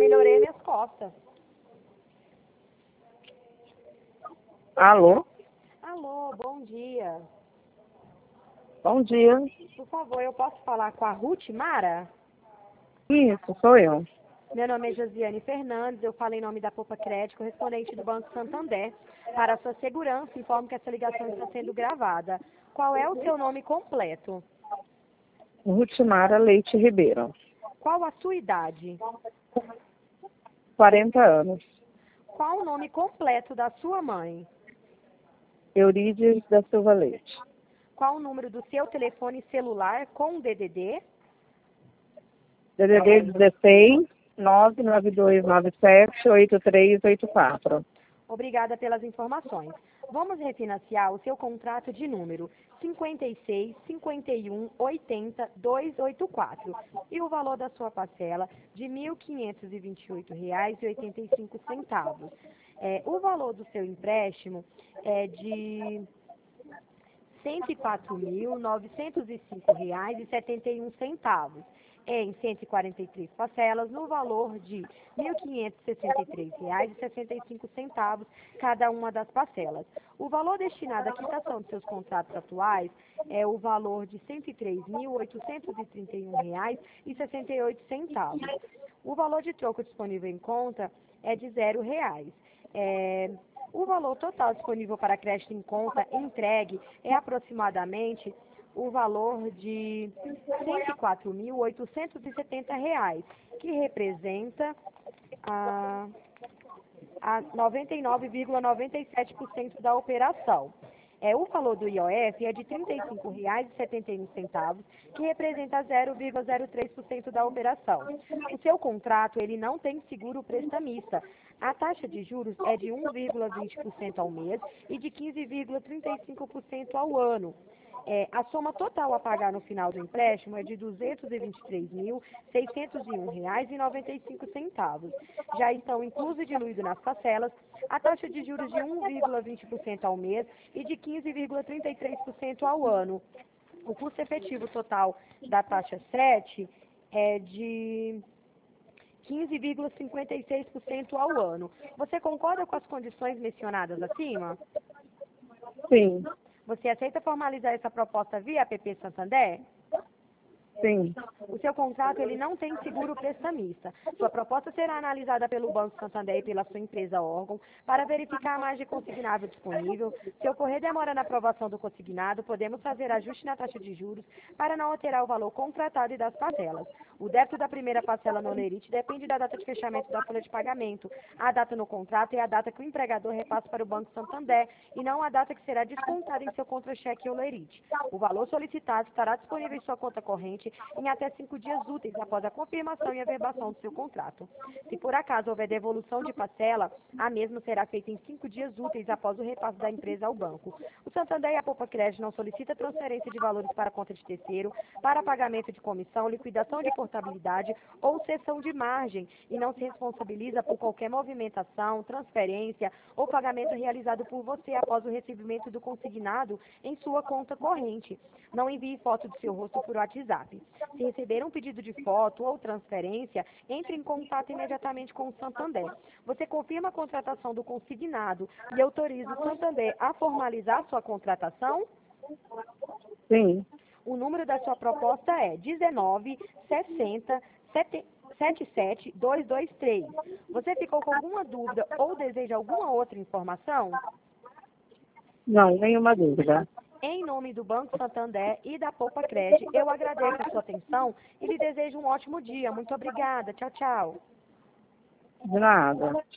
melhorei minhas costas. Alô? Alô, bom dia. Bom dia. Por favor, eu posso falar com a Ruth Mara? Isso, sou eu. Meu nome é Josiane Fernandes, eu falo em nome da Popa Crédito, correspondente do Banco Santander. Para a sua segurança, informo que essa ligação está sendo gravada. Qual é o seu nome completo? Rutimara Leite Ribeiro. Qual a sua idade? 40 anos. Qual o nome completo da sua mãe? Eurídice da Silva Leite. Qual o número do seu telefone celular com DDD? DDD 16 99297 8384. Obrigada pelas informações. Vamos refinanciar o seu contrato de número 56 51 80 284 e o valor da sua parcela de R$ 1.528,85. O valor do seu empréstimo é de R$ 104.905,71. Em 143 parcelas, no valor de R$ 1.563,65 cada uma das parcelas. O valor destinado à quitação de seus contratos atuais é o valor de R$ 103.831,68. O valor de troco disponível em conta é de R$ 0. O valor total disponível para crédito em conta entregue é aproximadamente o valor de R$ 104.870, que representa a 99,97% da operação. O valor do IOF é de R$ 35,71, que representa 0,03% da operação. O seu contrato ele não tem seguro prestamista. A taxa de juros é de 1,20% ao mês e de 15,35% ao ano. A soma total a pagar no final do empréstimo é de R$ 223.601,95. Já estão inclusos e diluídos nas parcelas a taxa de juros de 1,20% ao mês e de 15,33% ao ano. O custo efetivo total da taxa 7 é de 15,56% ao ano. Você concorda com as condições mencionadas acima? Sim, Você aceita formalizar essa proposta via APP Santander? sim. O seu contrato ele não tem seguro prestamista. Sua proposta será analisada pelo Banco Santander e pela sua empresa órgão para verificar a margem consignável disponível. Se ocorrer demora na aprovação do consignado, podemos fazer ajuste na taxa de juros para não alterar o valor contratado e das parcelas. O débito da primeira parcela no Olerite depende da data de fechamento da folha de pagamento. A data no contrato é a data que o empregador repassa para o Banco Santander e não a data que será descontada em seu contra-cheque Olerite. O valor solicitado estará disponível em sua conta corrente em até 5 dias úteis após a confirmação e averbação do seu contrato. Se por acaso houver devolução de parcela, a mesma será feita em 5 dias úteis após o repasse da empresa ao banco. O Santander e a Popa Crédito não solicita transferência de valores para a conta de terceiro, para pagamento de comissão, liquidação de portabilidade ou cessão de margem e não se responsabiliza por qualquer movimentação, transferência ou pagamento realizado por você após o recebimento do consignado em sua conta corrente. Não envie foto do seu rosto por WhatsApp. Se receber um pedido de foto ou transferência, entre em contato imediatamente com o Santander. Você confirma a contratação do consignado e autoriza o Santander a formalizar sua contratação? Sim. O número da sua proposta é 19 60 77 223. Você ficou com alguma dúvida ou deseja alguma outra informação? Não, nenhuma dúvida. Em nome do Banco Santander e da Popa Crédito, eu agradeço a sua atenção e lhe desejo um ótimo dia. Muito obrigada. Tchau, tchau. De nada.